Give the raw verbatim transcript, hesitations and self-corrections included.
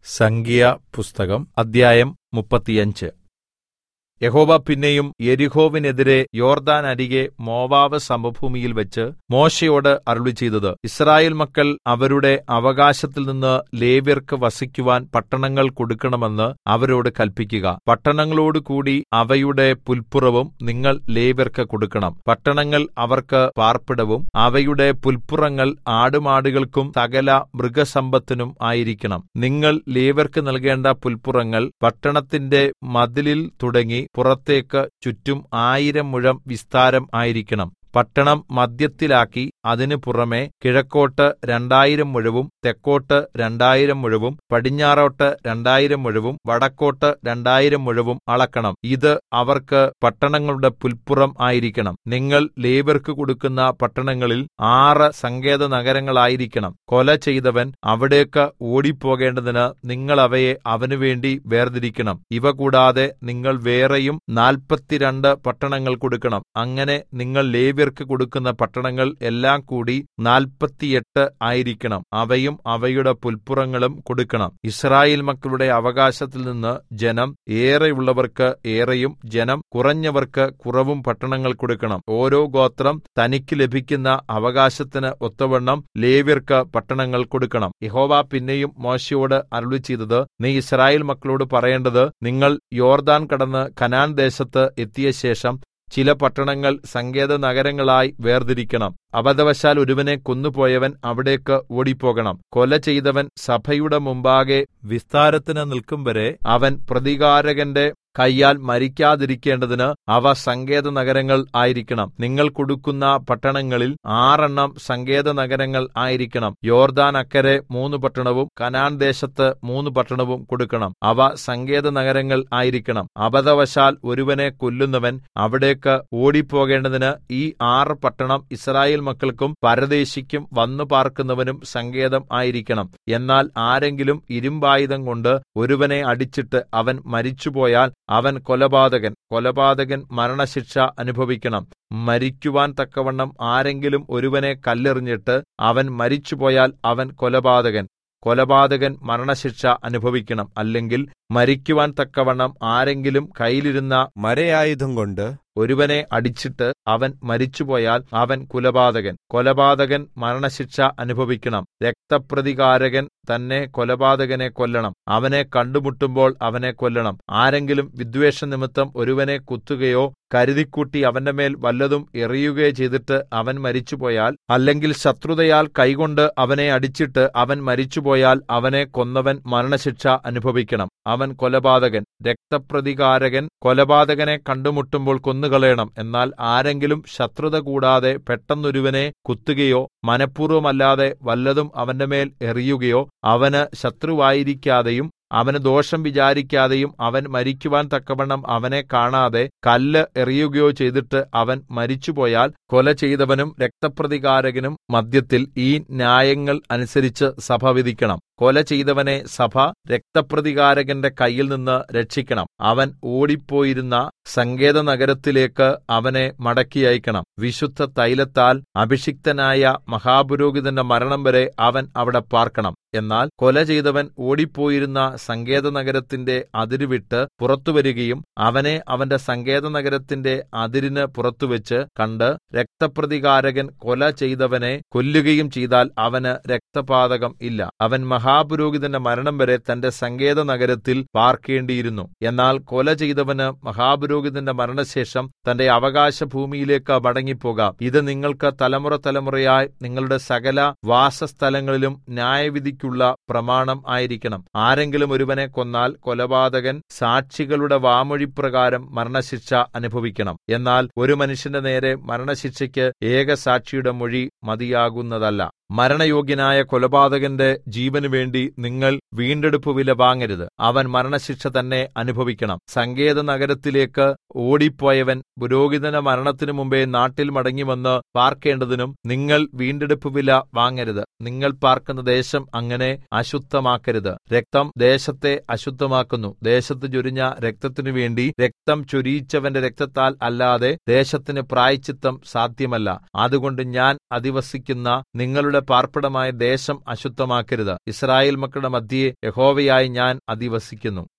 സംഖ്യാപുസ്തകം അദ്ധ്യായം മുപ്പത്തിയഞ്ച്. യഹോവ പിന്നെയും യെരിഹോവിനെതിരെ യോർദ്ദാനരികെ മോവാബ് സമഭൂമിയിൽ വെച്ച് മോശെയോട് അരുളിച്ചെയ്തത്: യിസ്രായേൽ മക്കൾ അവരുടെ അവകാശത്തിൽനിന്ന് ലേവ്യർക്ക് വസിക്കുവാൻ പട്ടണങ്ങൾ കൊടുക്കണമെന്ന് അവരോട് കല്പിക്കുക. പട്ടണങ്ങളോടുകൂടി അവയുടെ പുല്പുറവും നിങ്ങൾ ലേവ്യർക്ക് കൊടുക്കണം. പട്ടണങ്ങൾ അവർക്ക് പാർപ്പിടവും അവയുടെ പുല്പുറങ്ങൾ ആടുമാടുകൾക്കും സകല മൃഗസമ്പത്തിനും ആയിരിക്കണം. നിങ്ങൾ ലേവ്യർക്ക് നൽകേണ്ട പുല്പുറങ്ങൾ പട്ടണത്തിന്റെ മതിലിൽ തുടങ്ങി പുറത്തേക്ക് ചുറ്റും ആയിരം മുഴം വിസ്താരം ആയിരിക്കണം. പട്ടണം മദ്ധ്യത്തിലാക്കി അതിന് പുറമെ കിഴക്കോട്ട് രണ്ടായിരം മുഴവും തെക്കോട്ട് രണ്ടായിരം മുഴവും പടിഞ്ഞാറോട്ട് രണ്ടായിരം മുഴവും വടക്കോട്ട് രണ്ടായിരം മുഴവും അളക്കണം. ഇത് അവർക്ക് പട്ടണങ്ങളുടെ പുല്പുറം ആയിരിക്കണം. നിങ്ങൾ ലേവ്യർക്ക് കൊടുക്കുന്ന പട്ടണങ്ങളിൽ ആറ് സങ്കേത നഗരങ്ങളായിരിക്കണം. കൊല ചെയ്തവൻ അവിടേക്ക് ഓടിപ്പോകേണ്ടതിന് നിങ്ങൾ അവയെ അവനുവേണ്ടി വേർതിരിക്കണം. ഇവ കൂടാതെ നിങ്ങൾ വേറെയും നാല്പത്തിരണ്ട് പട്ടണങ്ങൾ കൊടുക്കണം. അങ്ങനെ നിങ്ങൾ ലേവ്യർക്ക് കൊടുക്കുന്ന പട്ടണങ്ങൾ എല്ലാം കൂടി നാല്പത്തിയെട്ട് ആയിരിക്കണം. അവയും അവയുടെ പുല്പുറങ്ങളും കൊടുക്കണം. യിസ്രായേൽ മക്കളുടെ അവകാശത്തിൽ നിന്ന് ജനം ഏറെയുള്ളവർക്ക് ഏറെയും ജനം കുറഞ്ഞവർക്ക് കുറവും പട്ടണങ്ങൾ കൊടുക്കണം. ഓരോ ഗോത്രം തനിക്ക് ലഭിക്കുന്ന അവകാശത്തിന് ഒത്തവണ്ണം ലേവ്യർക്ക് പട്ടണങ്ങൾ കൊടുക്കണം. യഹോവ പിന്നെയും മോശെയോട് അരുളിച്ചെയ്തത്: നീ യിസ്രായേൽ മക്കളോട് പറയേണ്ടത്: നിങ്ങൾ യോർദ്ദാൻ കടന്ന് കനാൻ ദേശത്ത് എത്തിയ ശേഷം ചില പട്ടണങ്ങൾ സങ്കേത നഗരങ്ങളായി വേർതിരിക്കണം. അബദ്ധവശാൽ ഒരുവനെ കൊന്നുപോയവൻ അവിടേക്ക് ഓടിപ്പോകണം. കൊല ചെയ്തവൻ സഭയുടെ മുമ്പാകെ വിസ്താരത്തിന് നിൽക്കുംവരെ അവൻ പ്രതികാരകന്റെ കയ്യാൽ മരിക്കാതിരിക്കേണ്ടതിന് അവ സങ്കേത നഗരങ്ങൾ ആയിരിക്കണം. നിങ്ങൾ കൊടുക്കുന്ന പട്ടണങ്ങളിൽ ആറെണ്ണം സങ്കേത നഗരങ്ങൾ ആയിരിക്കണം. യോർദ്ദാൻ അക്കരെ മൂന്ന് പട്ടണവും കനാൻ ദേശത്ത് മൂന്ന് പട്ടണവും കൊടുക്കണം. അവ സങ്കേത നഗരങ്ങൾ ആയിരിക്കണം. അബദ്ധവശാൽ ഒരുവനെ കൊല്ലുന്നവൻ അവിടേക്ക് ഓടിപ്പോകേണ്ടതിന് ഈ ആറ് പട്ടണം യിസ്രായേൽ മക്കൾക്കും പരദേശിക്കും വന്നു പാർക്കുന്നവനും സങ്കേതം ആയിരിക്കണം. എന്നാൽ ആരെങ്കിലും ഇരുമ്പായുധം കൊണ്ട് ഒരുവനെ അടിച്ചിട്ട് അവൻ മരിച്ചുപോയാൽ അവൻ കൊലപാതകൻ. കൊലപാതകൻ മരണശിക്ഷ അനുഭവിക്കണം. മരിക്കുവാൻ തക്കവണ്ണം ആരെങ്കിലും ഒരുവനെ കല്ലെറിഞ്ഞിട്ട് അവൻ മരിച്ചുപോയാൽ അവൻ കൊലപാതകൻ. കൊലപാതകൻ മരണശിക്ഷ അനുഭവിക്കണം. അല്ലെങ്കിൽ മരിക്കുവാൻ തക്കവണ്ണം ആരെങ്കിലും കയ്യിലിരുന്ന മരയായുധം കൊണ്ട് ഒരുവനെ അടിച്ചിട്ട് അവൻ മരിച്ചുപോയാൽ അവൻ കുലപാതകൻ. കൊലപാതകൻ മരണശിക്ഷ അനുഭവിക്കണം. രക്തപ്രതികാരകൻ തന്നെ കൊലപാതകനെ കൊല്ലണം. അവനെ കണ്ടുമുട്ടുമ്പോൾ അവനെ കൊല്ലണം. ആരെങ്കിലും വിദ്വേഷനിമിത്തം ഒരുവനെ കുത്തുകയോ കരുതിക്കൂട്ടി അവന്റെ മേൽ വല്ലതും എറിയുകയോ ചെയ്തിട്ട് അവൻ മരിച്ചുപോയാൽ, അല്ലെങ്കിൽ ശത്രുതയാൽ കൈകൊണ്ട് അവനെ അടിച്ചിട്ട് അവൻ മരിച്ചുപോയാൽ അവനെ കൊന്നവൻ മരണശിക്ഷ അനുഭവിക്കണം. അവൻ കൊലപാതകൻ. രക്തപ്രതികാരകൻ കൊലപാതകനെ കണ്ടുമുട്ടുമ്പോൾ കൊന്നുകളയണം. എന്നാൽ ആരെങ്കിലും ശത്രുത കൂടാതെ പെട്ടെന്നൊരുവനെ കുത്തുകയോ മനഃപൂർവ്വമല്ലാതെ വല്ലതും അവന്റെ മേൽ എറിയുകയോ അവന് ശത്രുവായിരിക്കാതെയും അവന് ദോഷം വിചാരിക്കാതെയും അവൻ മരിക്കുവാൻ തക്കവണ്ണം അവനെ കാണാതെ കല്ല് എറിയുകയോ ചെയ്തിട്ട് അവൻ മരിച്ചുപോയാൽ കൊല ചെയ്തവനും രക്തപ്രതികാരകനും മദ്ധ്യത്തിൽ ഈ ന്യായങ്ങൾ അനുസരിച്ച് സഭ വിധിക്കണം. കൊല ചെയ്തവനെ സഭ രക്തപ്രതികാരകന്റെ കയ്യിൽ നിന്ന് രക്ഷിക്കണം. അവൻ ഓടിപ്പോയിരുന്ന സങ്കേത നഗരത്തിലേക്ക് അവനെ മടക്കി അയക്കണം. വിശുദ്ധ തൈലത്താൽ അഭിഷിക്തനായ മഹാപുരോഹിതന്റെ മരണം വരെ അവൻ അവിടെ പാർക്കണം. എന്നാൽ കൊല ചെയ്തവൻ ഓടിപ്പോയിരുന്ന സങ്കേത നഗരത്തിന്റെ അതിരുവിട്ട് പുറത്തുവരികയും അവനെ അവന്റെ സങ്കേത നഗരത്തിന്റെ അതിരിന് പുറത്തുവെച്ച് കണ്ട് രക്തപ്രതികാരകൻ കൊല ചെയ്തവനെ കൊല്ലുകയും ചെയ്താൽ അവന് രക്തപാതകം ഇല്ല. അവൻ മഹാപുരോഹിതന്റെ മരണം വരെ തന്റെ സങ്കേത നഗരത്തിൽ പാർക്കേണ്ടിയിരുന്നു. എന്നാൽ കൊല ചെയ്തവന് മഹാപുരോഹിതന്റെ മരണശേഷം തന്റെ അവകാശ ഭൂമിയിലേക്ക് മടങ്ങിപ്പോകാം. ഇത് നിങ്ങൾക്ക് തലമുറ തലമുറയായി നിങ്ങളുടെ സകല വാസസ്ഥലങ്ങളിലും ന്യായവിധിക്കുള്ള പ്രമാണം ആയിരിക്കണം. ആരെങ്കിലും ഒരുവനെ കൊന്നാൽ കൊലപാതകൻ സാക്ഷികളുടെ വാമൊഴിപ്രകാരം മരണശിക്ഷ അനുഭവിക്കണം. എന്നാൽ ഒരു മനുഷ്യന്റെ നേരെ മരണശിക്ഷയ്ക്ക് ഏകസാക്ഷിയുടെ മൊഴി മതിയാകുന്നതല്ല. മരണയോഗ്യനായ കൊലപാതകന്റെ ജീവന് വേണ്ടി നിങ്ങൾ വീണ്ടെടുപ്പ് വില വാങ്ങരുത്. അവൻ മരണശിക്ഷ തന്നെ അനുഭവിക്കണം. സങ്കേത നഗരത്തിലേക്ക് ഓടിപ്പോയവൻ പുരോഹിതന്റെ മരണത്തിനു മുമ്പേ നാട്ടിൽ മടങ്ങിവന്ന് പാർക്കേണ്ടതിനും നിങ്ങൾ വീണ്ടെടുപ്പ് വില വാങ്ങരുത്. നിങ്ങൾ പാർക്കുന്ന ദേശം അങ്ങനെ അശുദ്ധമാക്കരുത്. രക്തം ദേശത്തെ അശുദ്ധമാക്കുന്നു. ദേശത്ത് ചൊരിഞ്ഞ രക്തത്തിനു വേണ്ടി രക്തം ചൊരിയിച്ചവന്റെ രക്തത്താൽ അല്ലാതെ ദേശത്തിന് പ്രായശ്ചിത്തം സാധ്യമല്ല. അതുകൊണ്ട് ഞാൻ അധിവസിക്കുന്ന നിങ്ങളുടെ അവരുടെ പാർപ്പിടമായ ദേശം അശുദ്ധമാക്കരുത് യിസ്രായേൽ മക്കളുടെ മദ്ധ്യേ യഹോവയായ ഞാൻ അധിവസിക്കുന്നു